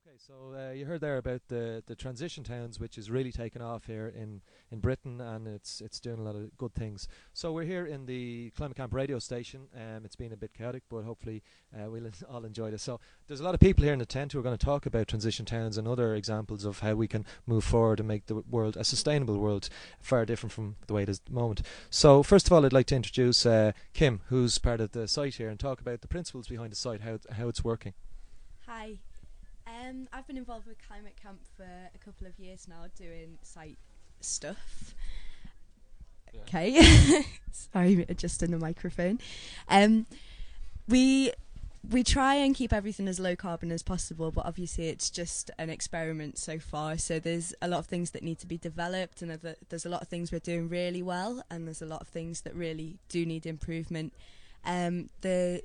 Okay, so you heard there about the transition towns, which is really taken off here in Britain, and it's doing a lot of good things. So we're here in the Climate Camp radio station. It's been a bit chaotic, but hopefully we'll all enjoy this. So there's a lot of people here in the tent who are going to talk about transition towns and other examples of how we can move forward and make the world a sustainable world, far different from the way it is at the moment. So first of all, I'd like to introduce Kim, who's part of the site here, and talk about the principles behind the site, how it's working. Hi. I've been involved with Climate Camp for a couple of years now, doing site stuff. Yeah. Okay, sorry, adjusting the microphone. We try and keep everything as low carbon as possible, but obviously it's just an experiment so far. So there's a lot of things that need to be developed, and there's a lot of things we're doing really well, and there's a lot of things that really do need improvement. There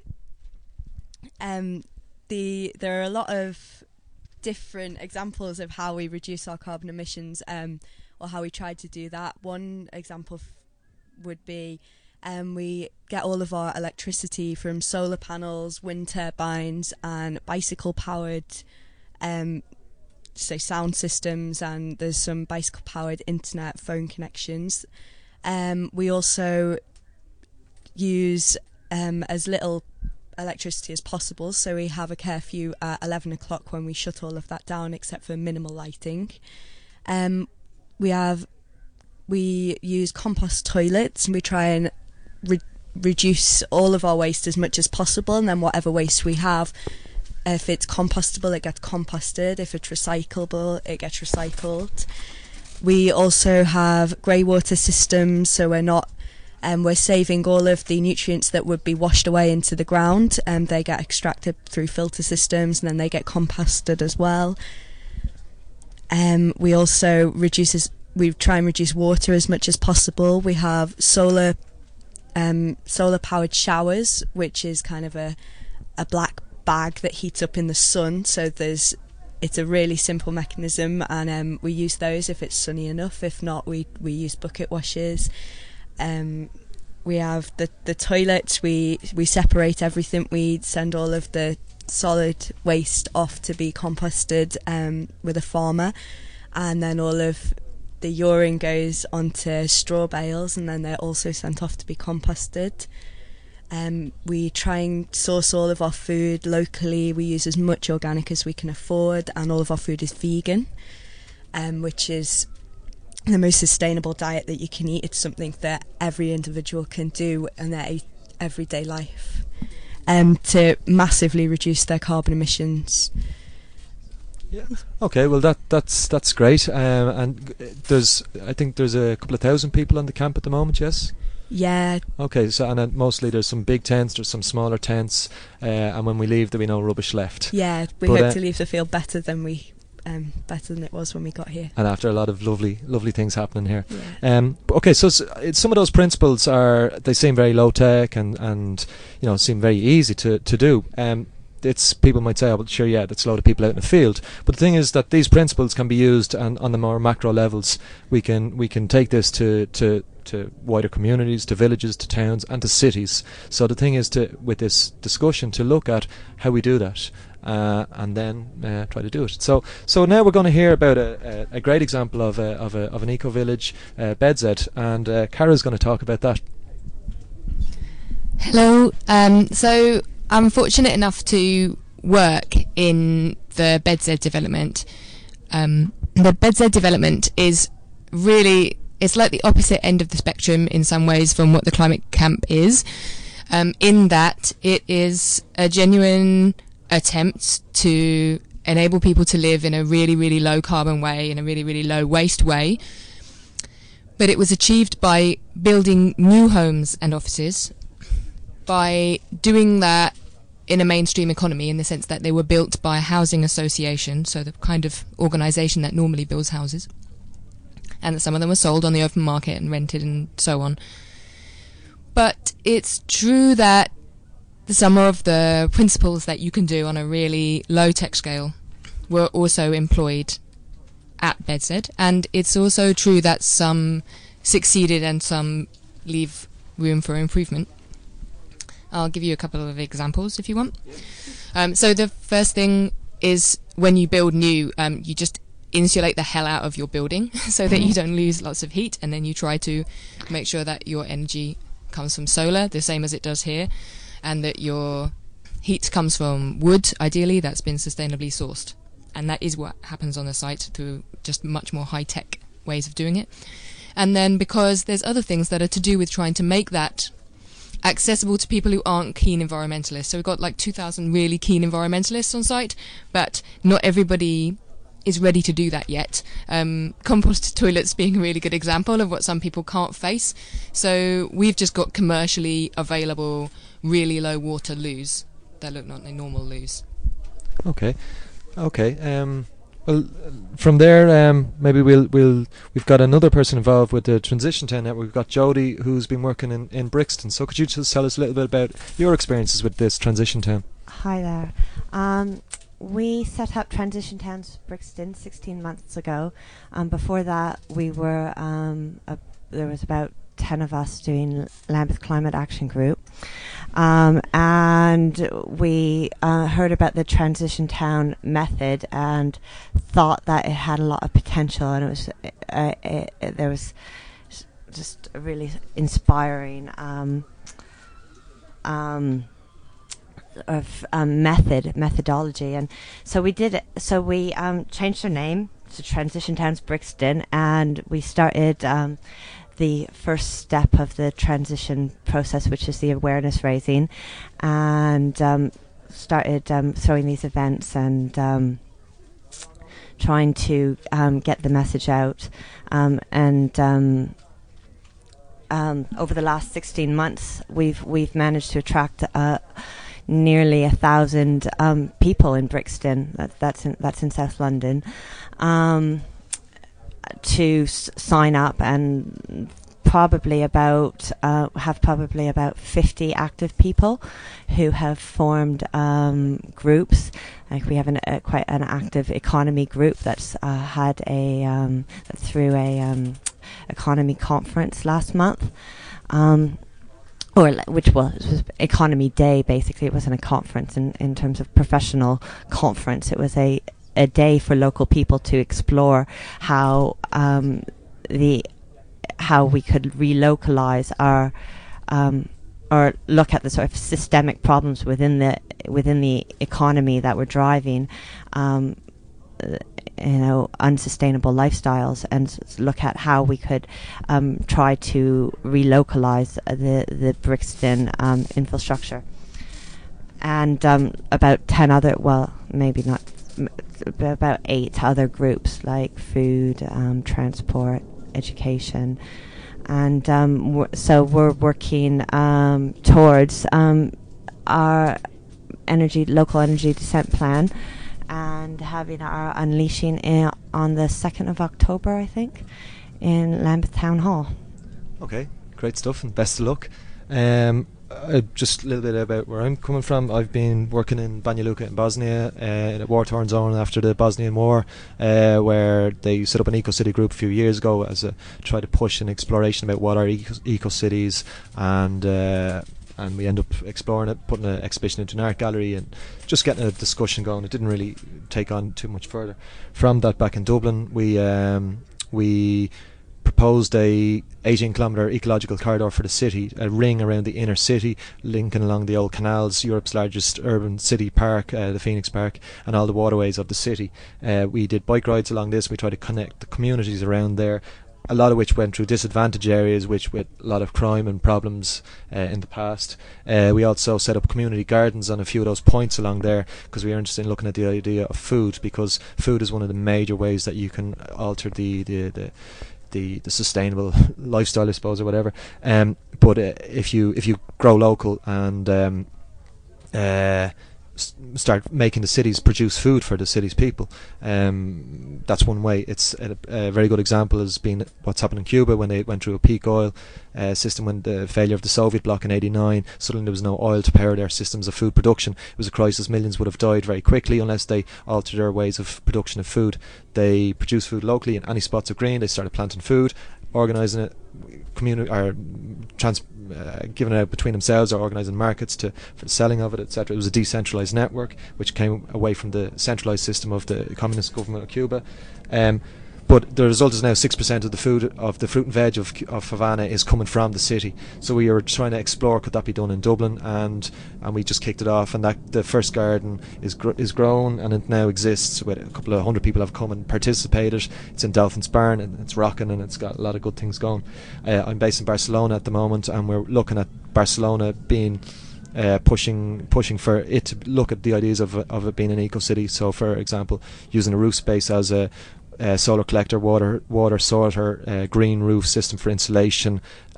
are a lot of different examples of how we reduce our carbon emissions, or how we try to do that. One example would be we get all of our electricity from solar panels, wind turbines, and bicycle-powered sound systems, and there's some bicycle-powered internet phone connections. We also use as little electricity as possible, so we have a curfew at 11 o'clock when we shut all of that down, except for minimal lighting. We use compost toilets, and we try and reduce all of our waste as much as possible, and then whatever waste we have, if it's compostable, it gets composted. If it's recyclable, it gets recycled. We also have grey water systems, so we're saving all of the nutrients that would be washed away into the ground, and they get extracted through filter systems, and then they get composted as well. We also try and reduce water as much as possible. We have solar powered showers, which is kind of a black bag that heats up in the sun. So it's a really simple mechanism, and we use those if it's sunny enough. If not, we use bucket washes. We have the toilets. We separate everything. We send all of the solid waste off to be composted with a farmer, and then all of the urine goes onto straw bales, and then they're also sent off to be composted. We try and source all of our food locally. We use as much organic as we can afford, and all of our food is vegan, which is the most sustainable diet that you can eat. It's something that every individual can do in their everyday life to massively reduce their carbon emissions. Yeah. Okay. Well, that's great. And I think there's a couple of thousand people on the camp at the moment. Yes. Yeah. Okay. So and mostly there's some big tents, there's some smaller tents, and when we leave, there'll be no rubbish left. Yeah. We hope to leave the field better than it was when we got here. And after a lot of lovely things happening here. Yeah. Okay, so some of those principles they seem very low tech and seem very easy to do. It's people might say, oh, well, sure, yeah, that's a lot of people out in the field. But the thing is that these principles can be used, and on the more macro levels, we can take this to wider communities, to villages, to towns, and to cities. So the thing is with this discussion to look at how we do that. And then try to do it. So now we're going to hear about a great example of an eco village, Bedzed, and Cara's going to talk about that. Hello. So I'm fortunate enough to work in the Bedzed development. The Bedzed development is really, it's like the opposite end of the spectrum in some ways from what the Climate Camp is, in that it is a genuine attempt to enable people to live in a really, really low carbon way, in a really, really low waste way. But it was achieved by building new homes and offices, by doing that in a mainstream economy, in the sense that they were built by a housing association, so the kind of organisation that normally builds houses, and that some of them were sold on the open market and rented and so on. But it's true that some of the principles that you can do on a really low-tech scale were also employed at Bedzed, and it's also true that some succeeded and some leave room for improvement. I'll give you a couple of examples if you want. So the first thing is when you build new, you just insulate the hell out of your building so that you don't lose lots of heat, and then you try to make sure that your energy comes from solar, the same as it does here, and that your heat comes from wood, ideally, that's been sustainably sourced. And that is what happens on the site through just much more high-tech ways of doing it. And then because there's other things that are to do with trying to make that accessible to people who aren't keen environmentalists. So we've got like 2,000 really keen environmentalists on site, but not everybody is ready to do that yet. Compost toilets being a really good example of what some people can't face. So we've just got commercially available really low water loos that look like normal loos. Okay. Well, from there, maybe we've got another person involved with the Transition Town Network. We've got Jody, who's been working in Brixton. So could you just tell us a little bit about your experiences with this Transition Town? Hi there. We set up Transition Towns Brixton 16 months ago. Before that, we were there was about 10 of us doing Lambeth Climate Action Group, and we heard about the Transition Town method and thought that it had a lot of potential, and it was there was just a really inspiring methodology, and so we did it. So we changed our name to Transition Towns Brixton, and we started the first step of the transition process, which is the awareness raising, and started throwing these events and trying to get the message out, and over the last 16 months we've managed to attract nearly 1,000 people in Brixton, that's in South London, to sign up, and probably about 50 active people who have formed groups. Like we have quite an active economy group that's had through a economy conference last month. Which was Economy Day, basically. It wasn't a conference in terms of professional conference. It was a day for local people to explore how we could relocalize our or look at the sort of systemic problems within the economy that we're driving unsustainable lifestyles, and look at how we could try to relocalize the Brixton infrastructure. And about 10 other, well, maybe not, about 8 other groups like food, transport, education, and so we're working towards our local energy descent plan, and having our unleashing on the 2nd of October, I think, in Lambeth Town Hall. Okay, great stuff, and best of luck. Just a little bit about where I'm coming from. I've been working in Banja Luka in Bosnia, in a war-torn zone after the Bosnian War, where they set up an eco-city group a few years ago try to push an exploration about what are eco-cities, and we end up exploring it, putting an exhibition into an art gallery, and just getting a discussion going. It didn't really take on too much further. From that, back in Dublin, we proposed a 18-kilometre ecological corridor for the city, a ring around the inner city, linking along the old canals, Europe's largest urban city park, the Phoenix Park, and all the waterways of the city. We did bike rides along this. We tried to connect the communities around there, a lot of which went through disadvantaged areas, which with a lot of crime and problems in the past. We also set up community gardens on a few of those points along there, because we were interested in looking at the idea of food, because food is one of the major ways that you can alter the sustainable lifestyle, I suppose, or whatever. But if you grow local and start making the cities produce food for the city's people, that's one way. It's a very good example has been what's happened in Cuba when they went through a peak oil system, when the failure of the Soviet bloc in '89. Suddenly there was no oil to power their systems of food production. It was a crisis. Millions would have died very quickly unless they altered their ways of production of food. They produced food locally in any spots of green. They started planting food. organising it, community or giving it out between themselves, or organising markets for the selling of it, etc. It was a decentralised network which came away from the centralised system of the communist government of Cuba. But the result is now 6% of the food of the fruit and veg of Havana is coming from the city. So we were trying to explore, could that be done in Dublin, and we just kicked it off, and that the first garden is grown, and it now exists with a couple of 100 people have come and participated. It's in Dolphin's Barn, and it's rocking, and it's got a lot of good things going. I'm based in Barcelona at the moment, and we're looking at Barcelona being pushing for it to look at the ideas of it being an eco city. So, for example, using a roof space as a solar collector, water sorter, green roof system for insulation,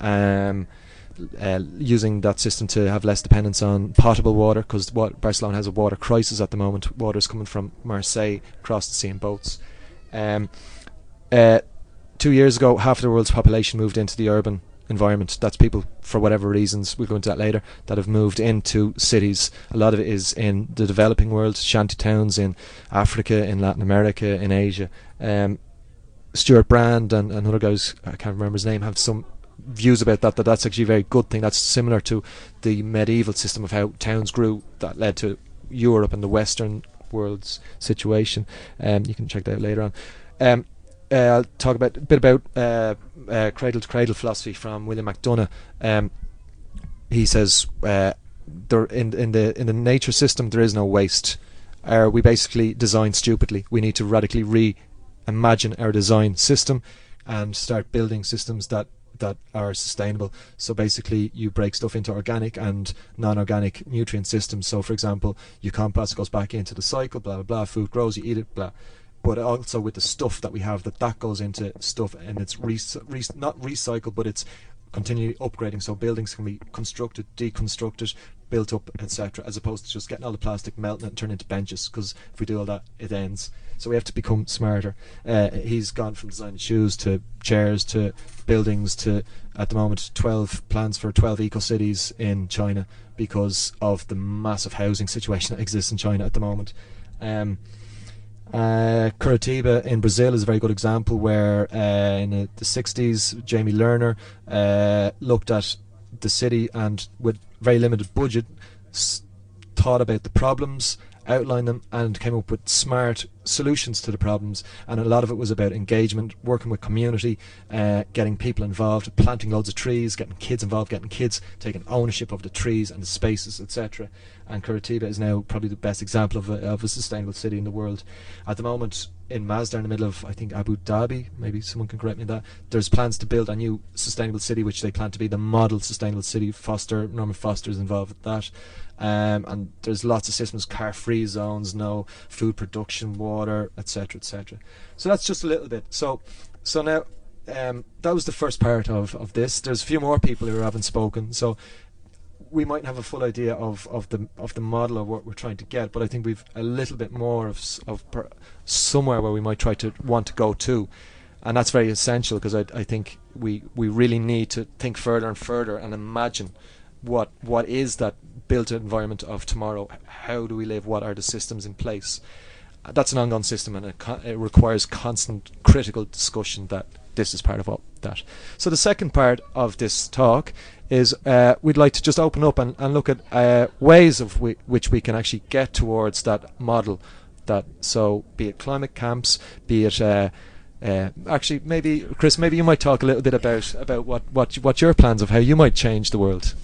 using that system to have less dependence on potable water, because Barcelona has a water crisis at the moment. Water is coming from Marseille across the sea in boats. 2 years ago, half of the world's population moved into the urban environment. That's people, for whatever reasons, we'll go into that later, that have moved into cities. A lot of it is in the developing world, shanty towns in Africa, in Latin America, in Asia. Stuart Brand and other guys, I can't remember his name, have some views about that's actually a very good thing. That's similar to the medieval system of how towns grew that led to Europe and the Western world's situation. You can check that out later on. I'll talk a bit about cradle to cradle philosophy from William McDonough. He says there in the nature system there is no waste. We basically design stupidly. We need to radically reimagine our design system and start building systems that are sustainable. So basically you break stuff into organic and non-organic nutrient systems. So for example, you compost, it goes back into the cycle, blah blah blah, food grows, you eat it, blah. But also with the stuff that we have, that goes into stuff, and it's not recycled, but it's continually upgrading. So buildings can be constructed, deconstructed, built up, etc., as opposed to just getting all the plastic, melting it and turning into benches, because if we do all that, it ends. So we have to become smarter. He's gone from designing shoes to chairs to buildings to, at the moment, 12 plans for 12 eco-cities in China because of the massive housing situation that exists in China at the moment. Curitiba in Brazil is a very good example where in the 60s Jamie Lerner looked at the city and with very limited budget thought about the problems, outlined them, and came up with smart solutions to the problems. And a lot of it was about engagement, working with community, getting people involved, planting loads of trees, getting kids involved, getting kids taking ownership of the trees and the spaces, etc. And Curitiba is now probably the best example of a sustainable city in the world. At the moment in Masdar, in the middle of, I think, Abu Dhabi, maybe someone can correct me on that, there's plans to build a new sustainable city which they plan to be the model sustainable city. Norman Foster is involved with that. And there's lots of systems, car-free zones, no food production, water, etc., etc. So that's just a little bit. So now that was the first part of this. There's a few more people who haven't spoken, so we might have a full idea of the model of what we're trying to get, but I think we've a little bit more of somewhere where we might try to want to go to, and that's very essential, because I think we really need to think further and further and imagine what is that built environment of tomorrow. How do we live? What are the systems in place? That's an ongoing system, and it requires constant critical discussion. That this is part of that. So the second part of this talk is we'd like to just open up and look at ways of which we can actually get towards that model. So be it climate camps, be it actually maybe Chris, maybe you might talk a little bit about what your plans of how you might change the world.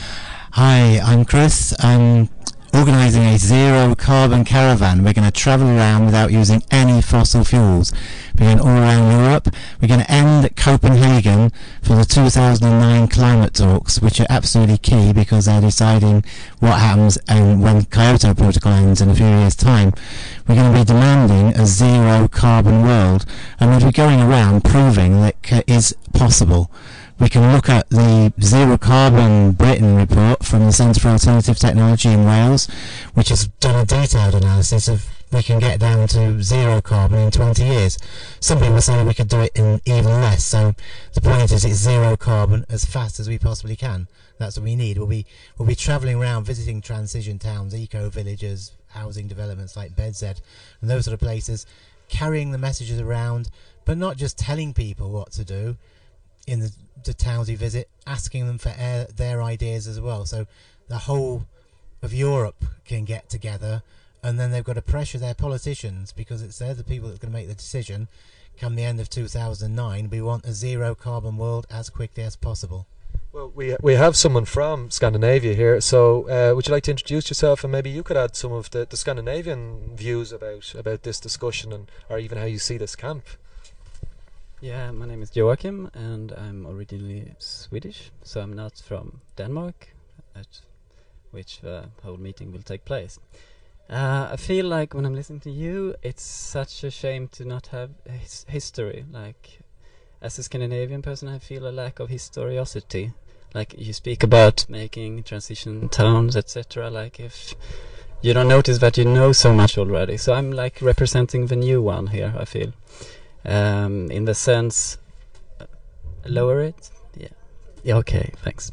Hi, I'm Chris. I'm organising a zero carbon caravan. We're going to travel around without using any fossil fuels. We're going all around Europe. We're going to end at Copenhagen for the 2009 climate talks, which are absolutely key because they're deciding what happens and when Kyoto Protocol ends in a few years' time. We're going to be demanding a zero carbon world, and we'll be going around proving that it is possible. We can look at the Zero Carbon Britain report from the Centre for Alternative Technology in Wales, which has done a detailed analysis of we can get down to zero carbon in 20 years. Some people say we could do it in even less, so the point is it's zero carbon as fast as we possibly can. That's what we need. We'll be travelling around visiting transition towns, eco-villages, housing developments like BedZ and those sort of places, carrying the messages around, but not just telling people what to do, in the towns we visit, asking them for their ideas as well. So the whole of Europe can get together, and then they've got to pressure their politicians, because it's they're the people that are going to make the decision come the end of 2009. We want a zero carbon world as quickly as possible. Well, we have someone from Scandinavia here, so would you like to introduce yourself, and maybe you could add some of the Scandinavian views about this discussion, and or even how you see this camp? Yeah, my name is Joachim, and I'm originally Swedish, so I'm not from Denmark, at which the whole meeting will take place. I feel like when I'm listening to you, it's such a shame to not have history. Like, as a Scandinavian person, I feel a lack of historiosity. Like, you speak about making transition towns, etc. Like, if you don't notice that you know so much already. So I'm like representing the new one here, I feel. In the sense, lower it? Yeah, okay, thanks.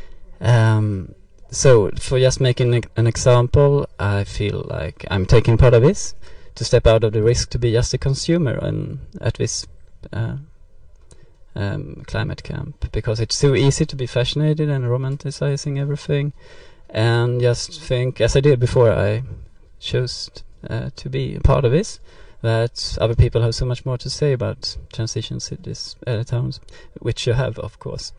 So, for just making an example, I feel like I'm taking part of this to step out of the risk to be just a consumer and at this climate camp, because it's so easy to be fascinated and romanticizing everything and just think, as I did before I chose to be a part of this, that other people have so much more to say about transition cities, towns, which you have, of course.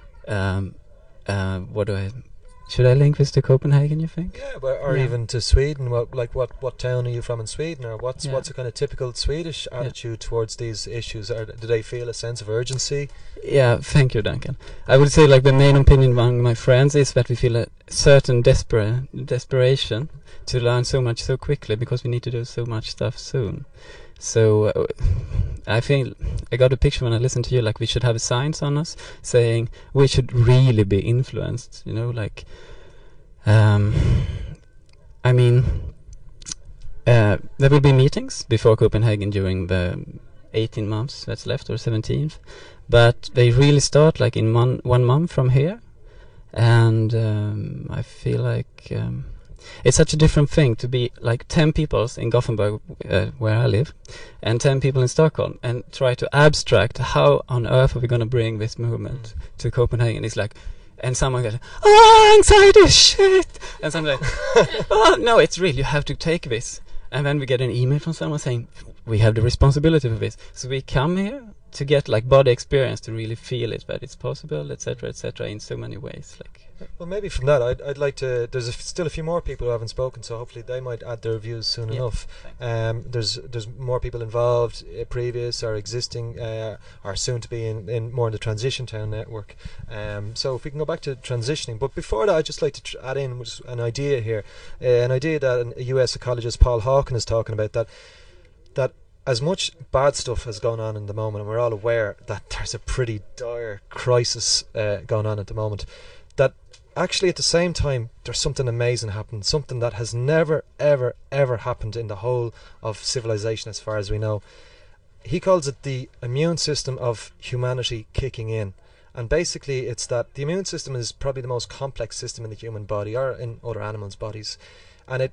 Should I link this to Copenhagen, you think? Yeah, or even to Sweden. What town are you from in Sweden, or what's a kind of typical Swedish attitude towards these issues? Or do they feel a sense of urgency? Yeah, thank you, Duncan. I would say, like, the main opinion among my friends is that we feel a certain desperation to learn so much so quickly, because we need to do so much stuff soon. So I feel I got a picture when I listened to you, like we should have signs on us saying we should really be influenced, you know, like I mean there will be meetings before Copenhagen during the 18 months that's left, or 17th, but they really start like in 1 month from here, and I feel like it's such a different thing to be like 10 people in Gothenburg, where I live, and 10 people in Stockholm, and try to abstract how on earth are we going to bring this movement to Copenhagen. It's like, and someone goes, "Oh, anxiety, shit," and someone like, "Oh, no, it's real. You have to take this." And then we get an email from someone saying, "We have the responsibility for this." So we come here to get like body experience, to really feel it, that it's possible, etc., in so many ways. Like, well, maybe from that, I'd like to. There's still a few more people who haven't spoken, so hopefully they might add their views soon enough. There's more people involved, previous or existing, or soon to be in more in the Transition Town network. So if we can go back to transitioning, but before that, I'd just like to add in an idea here, an idea that a US ecologist, Paul Hawken, is talking about, that as much bad stuff has gone on in the moment, and we're all aware that there's a pretty dire crisis going on at the moment, that actually at the same time there's something amazing happening, something that has never ever happened in the whole of civilization as far as we know. He calls it the immune system of humanity kicking in, and basically it's that the immune system is probably the most complex system in the human body, or in other animals' bodies, and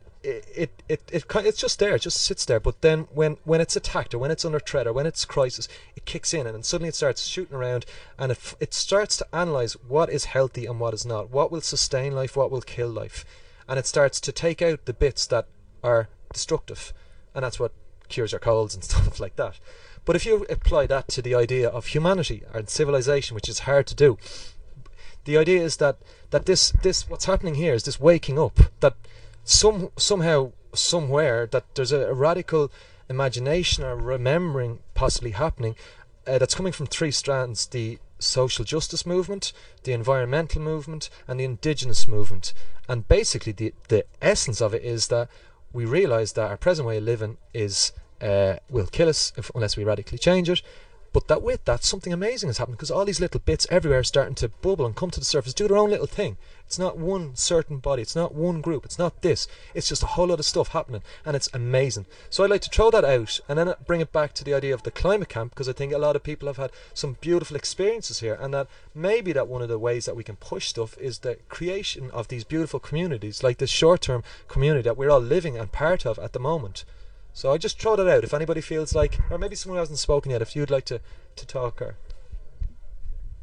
it's just there, it just sits there. But then when it's attacked, or when it's under threat, or when it's crisis, it kicks in, and then suddenly it starts shooting around, and it starts to analyze what is healthy and what is not, what will sustain life, what will kill life, and it starts to take out the bits that are destructive, and that's what cures your colds and stuff like that. But if you apply that to the idea of humanity and civilization, which is hard to do, the idea is that this what's happening here is this waking up, that somehow, somewhere, that there's a radical imagination or remembering possibly happening, that's coming from 3 strands: the social justice movement, the environmental movement, and the indigenous movement. And basically the essence of it is that we realise that our present way of living is will kill us unless we radically change it, but that with that something amazing has happened, because all these little bits everywhere are starting to bubble and come to the surface, do their own little thing. It's not one certain body, it's not one group, it's not this, it's just a whole lot of stuff happening, and it's amazing. So I'd like to throw that out and then bring it back to the idea of the climate camp, because I think a lot of people have had some beautiful experiences here, and that maybe that one of the ways that we can push stuff is the creation of these beautiful communities, like this short-term community that we're all living and part of at the moment. So I just throw that out. If anybody feels like, or maybe someone who hasn't spoken yet, if you'd like to talk, or...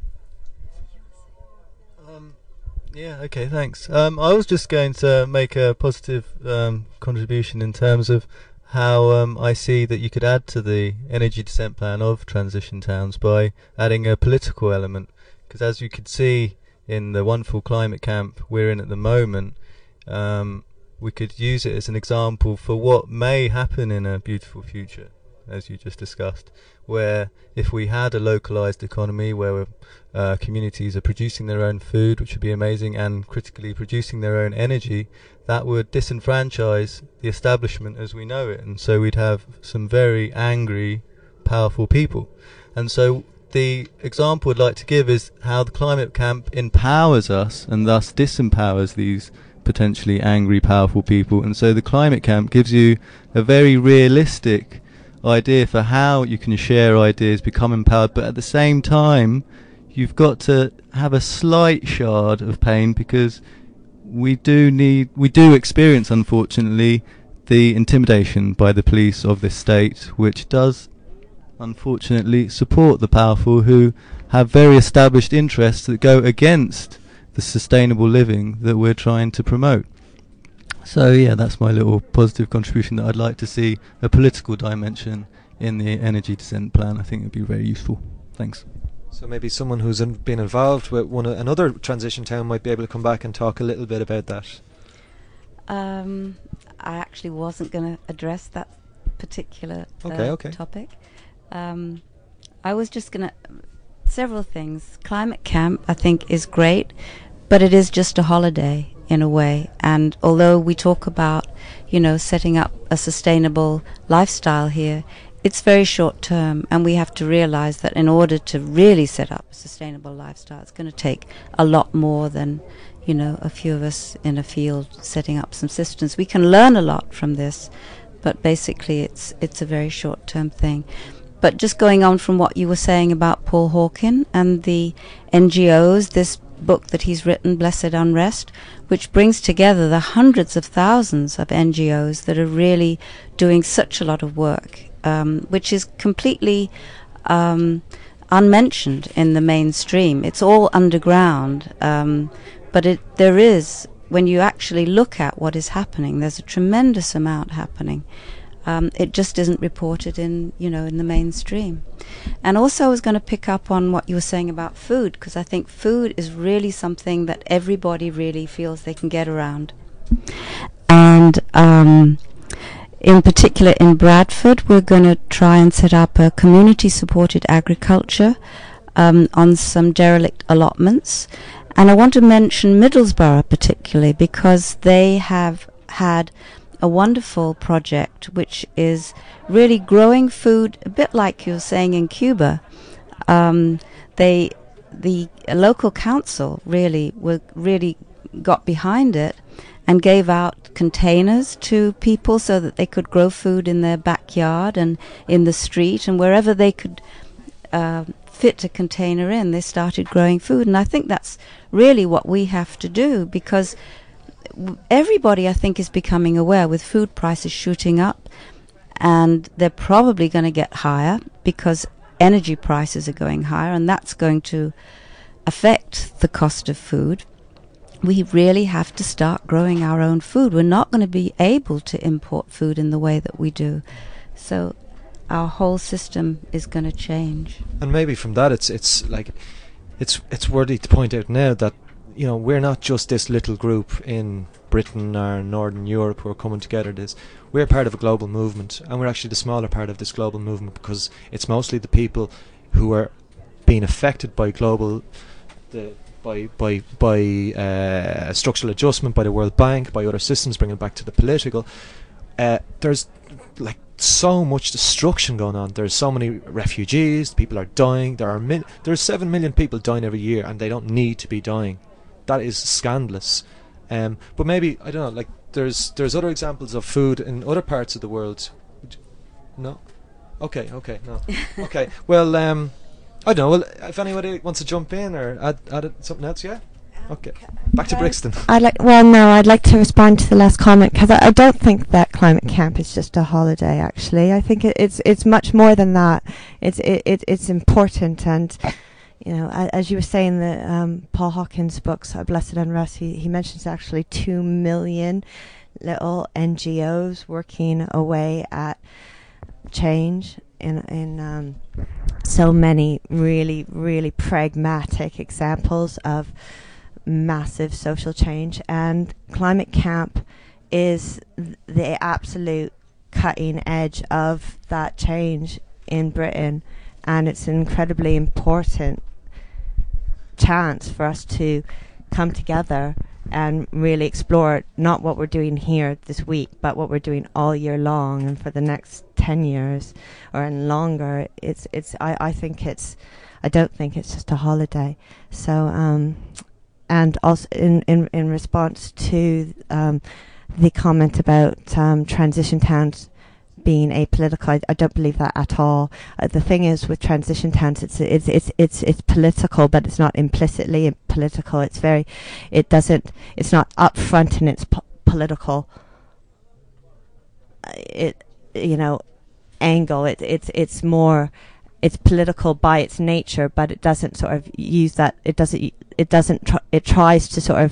Yeah, okay, thanks. I was just going to make a positive contribution in terms of how I see that you could add to the energy descent plan of transition towns by adding a political element. Because as you could see in the wonderful climate camp we're in at the moment, we could use it as an example for what may happen in a beautiful future, as you just discussed, where if we had a localized economy where communities are producing their own food, which would be amazing, and critically producing their own energy, that would disenfranchise the establishment as we know it, and so we'd have some very angry, powerful people. And so the example I'd like to give is how the climate camp empowers us and thus disempowers these potentially angry, powerful people. And so the climate camp gives you a very realistic idea for how you can share ideas, become empowered, but at the same time you've got to have a slight shard of pain, because we do experience, unfortunately, the intimidation by the police of this state, which does unfortunately support the powerful who have very established interests that go against the sustainable living that we're trying to promote. So yeah, that's my little positive contribution, that I'd like to see a political dimension in the energy descent plan. I think it'd be very useful. Thanks. So maybe someone who's been involved with another transition town might be able to come back and talk a little bit about that. I actually wasn't going to address that particular topic. I was just going to... Several things. Climate camp, I think, is great, but it is just a holiday in a way. And although we talk about, setting up a sustainable lifestyle here, it's very short term, and we have to realize that in order to really set up a sustainable lifestyle, it's going to take a lot more than, a few of us in a field setting up some systems. We can learn a lot from this, but basically it's a very short term thing. But just going on from what you were saying about Paul Hawken and the NGOs, this book that he's written, Blessed Unrest, which brings together the hundreds of thousands of NGOs that are really doing such a lot of work, which is completely unmentioned in the mainstream. It's all underground, but there is, when you actually look at what is happening, there's a tremendous amount happening. It just isn't reported in the mainstream. And also I was going to pick up on what you were saying about food, because I think food is really something that everybody really feels they can get around. And in particular in Bradford, we're going to try and set up a community-supported agriculture on some derelict allotments. And I want to mention Middlesbrough particularly, because they have had a wonderful project which is really growing food, a bit like you were saying in Cuba. The local council really got behind it and gave out containers to people so that they could grow food in their backyard and in the street, and wherever they could fit a container in, they started growing food. And I think that's really what we have to do, because everybody, I think, is becoming aware, with food prices shooting up, and they're probably going to get higher because energy prices are going higher, and that's going to affect the cost of food. We really have to start growing our own food. We're not going to be able to import food in the way that we do. So our whole system is going to change. And maybe from that, it's worthy to point out now that we're not just this little group in Britain or Northern Europe who are coming together. We're part of a global movement, and we're actually the smaller part of this global movement, because it's mostly the people who are being affected by structural adjustment, by the World Bank, by other systems, bringing it back to the political. There's so much destruction going on. There's so many refugees. People are dying. There's 7 million people dying every year, and they don't need to be dying. That is scandalous. But maybe, I don't know, there's other examples of food in other parts of the world. No? Okay, no. Okay, well, I don't know, if anybody wants to jump in or add something else, yeah? Okay, back to Brixton. I'd like to respond to the last comment, because I don't think that climate camp is just a holiday, actually. I think it's much more than that. It's important, and as you were saying, the Paul Hawkins' books, Blessed Unrest, he mentions actually 2 million little NGOs working away at change in so many really, really pragmatic examples of massive social change. And Climate Camp is the absolute cutting edge of that change in Britain, and it's an incredibly important chance for us to come together and really explore not what we're doing here this week, but what we're doing all year long and for the next 10 years or longer. I don't think it's just a holiday. So and also in response to the comment about transition towns being apolitical, I don't believe that at all. The thing is, with transition towns, it's political, but it's not implicitly political. It's not upfront in its political angle. It's more, it's political by its nature, but it doesn't sort of use that. It tries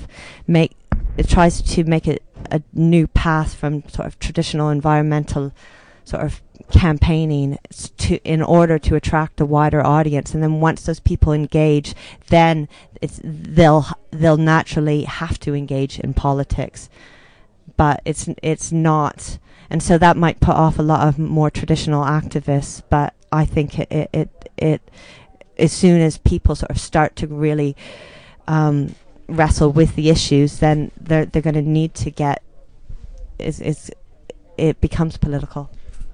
to make it a new path from sort of traditional environmental sort of campaigning in order to attract a wider audience. And then once those people engage, then they'll naturally have to engage in politics. But it's not, and so that might put off a lot of more traditional activists. But I think it as soon as people sort of start to really wrestle with the issues, then they're going to need to get it becomes political.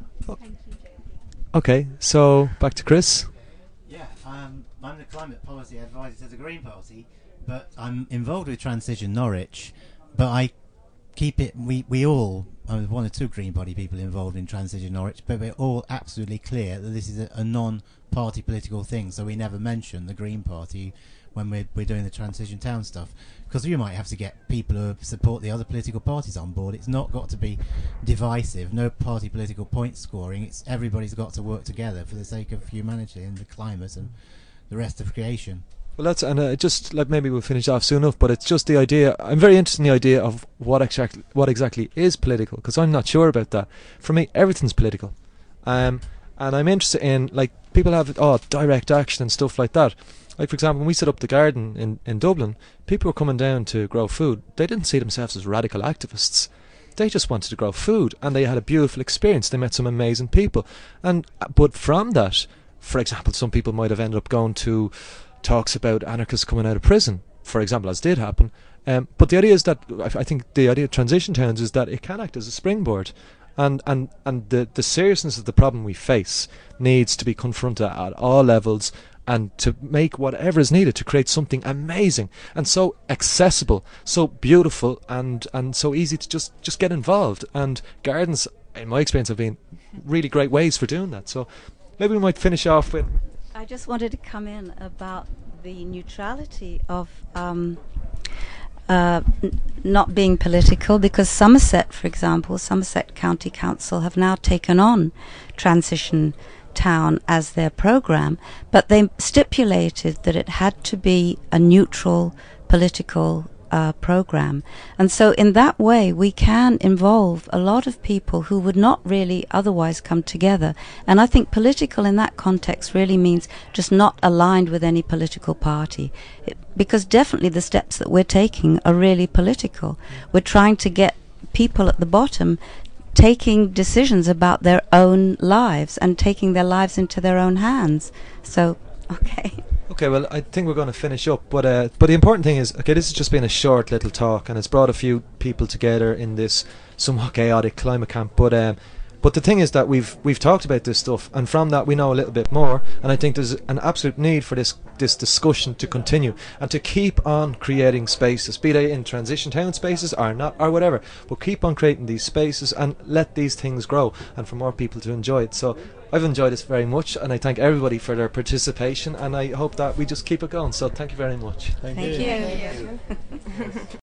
Okay, so back to Chris. Yeah, I'm the climate policy advisor to the Green Party, but I'm involved with Transition Norwich. But I keep it. We all. I'm one or two Green Party people involved in Transition Norwich, but we're all absolutely clear that this is a non-party political thing. So we never mention the Green Party when we're doing the transition town stuff, because you might have to get people who support the other political parties on board. It's not got to be divisive, no party political point scoring. It's everybody's got to work together for the sake of humanity and the climate and the rest of creation. Well, that's, and just like, maybe we'll finish off soon enough, but it's just the idea. I'm very interested in the idea of what exactly is political, because I'm not sure about that. For me, everything's political, and I'm interested in, like, people have direct action and stuff like that. Like, for example, when we set up the garden in Dublin, people were coming down to grow food. They didn't see themselves as radical activists. They just wanted to grow food, and they had a beautiful experience. They met some amazing people. But from that, for example, some people might have ended up going to talks about anarchists coming out of prison, for example, as did happen. But the idea is that, I think the idea of transition towns is that it can act as a springboard. And the seriousness of the problem we face needs to be confronted at all levels, and to make whatever is needed to create something amazing and so accessible, so beautiful, and so easy to just get involved. And gardens, in my experience, have been really great ways for doing that. So maybe we might finish off with... I just wanted to come in about the neutrality of not being political, because Somerset, for example, Somerset County Council have now taken on Transition Town as their program, but they stipulated that it had to be a neutral political program. And so in that way we can involve a lot of people who would not really otherwise come together. And I think political in that context really means just not aligned with any political party, because definitely the steps that we're taking are really political. We're trying to get people at the bottom taking decisions about their own lives and taking their lives into their own hands. So, okay, well, I think we're going to finish up, but the important thing is, okay, this has just been a short little talk, and it's brought a few people together in this somewhat chaotic climate camp, but the thing is that we've talked about this stuff, and from that we know a little bit more, and I think there's an absolute need for this discussion to continue and to keep on creating spaces, be they in transition town spaces or not, or whatever, but keep on creating these spaces and let these things grow, and for more people to enjoy it. So I've enjoyed this very much, and I thank everybody for their participation, and I hope that we just keep it going. So thank you very much. Thank you.